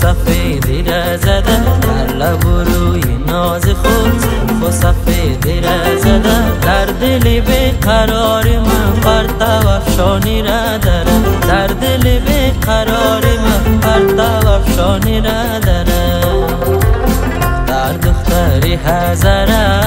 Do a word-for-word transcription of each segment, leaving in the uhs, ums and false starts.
سفیدی را زده، در لب و روی ناز خود سرخ و سفیدی را زده. در دل بیقرار من پرتو افشانی را داره، در دل بیقرار من پرتو افشانی را داره. در دختری هزاره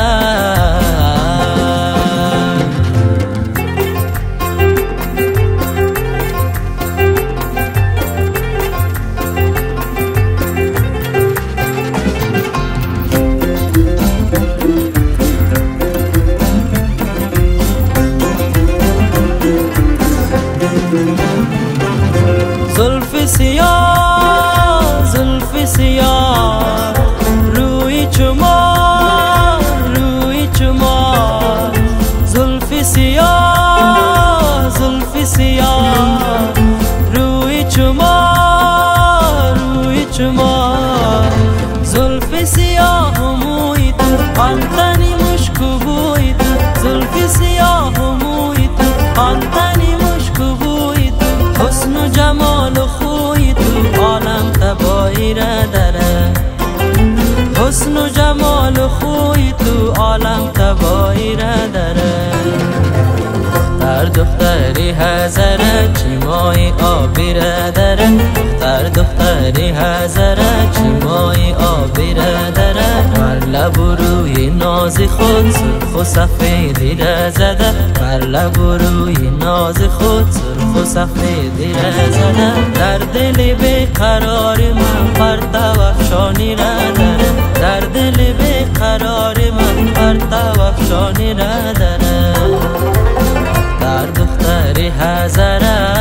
زلف سیاه زلف سیاه روی چمار روی چمار، زلف سیاه زلف سیاه روی چمار روی چمار، زلف سیاه موی تو آن تنی مشکو بوی تو، زلف سیاه موی تو آن تنی مشکو بوی تو، حسن و جمال و خوی تو عالم تبایی را داره، حسن و جمال و خوی تو عالم تبایی را داره. دختر دختری هزاره چیمای آبی را داره، دختر دختری هزاره چیمای آبی را داره. بر لب و روی ناز خود سرخ و سفیدی را زده، بر لب و روی ناز خود سرخ و سفیدی را زده. در دل بیقرار من پرتو افشانی را داره، در دل بیقرار من پرتو افشانی را داره. در دختری هزاره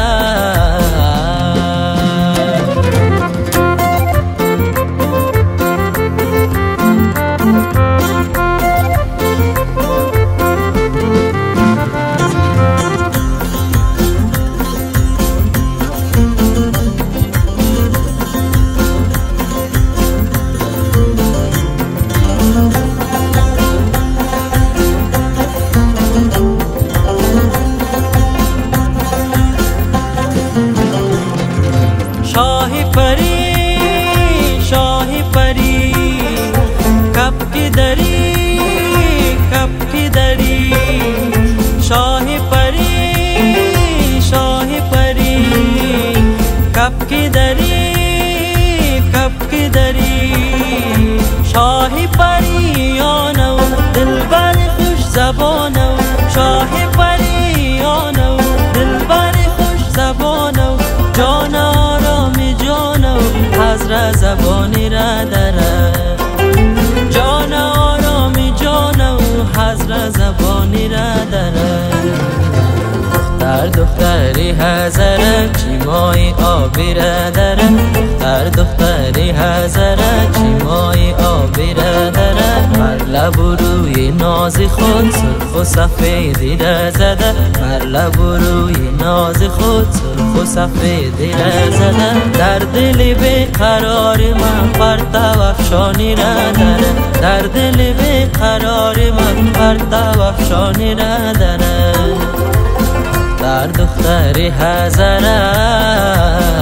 शाही परी शाही परी कब की दरी कब की दरी, शाही परी शाही परी कब की दरी कब की दरी, शाही परी आनो दिलबर खुश ज़बानो, शाही परी आनो दिलबर खुश ज़बानो, जाना حضر زبانی را داره، جان آرامی جان و حضر زبانی را داره. دختر دختری هزاره چیمای آبی را داره، دختر دختری هزاره چیمای آبی را داره. بر لب و روی ناز خود سرخ و سفیدی را زده، بر لب و روی ناز خود سرخ و سفیدی را زده. در دل بیقرار من پرتو افشانی را داره، در دل بیقرار من پرتو افشانی را داره. در دختری هزاره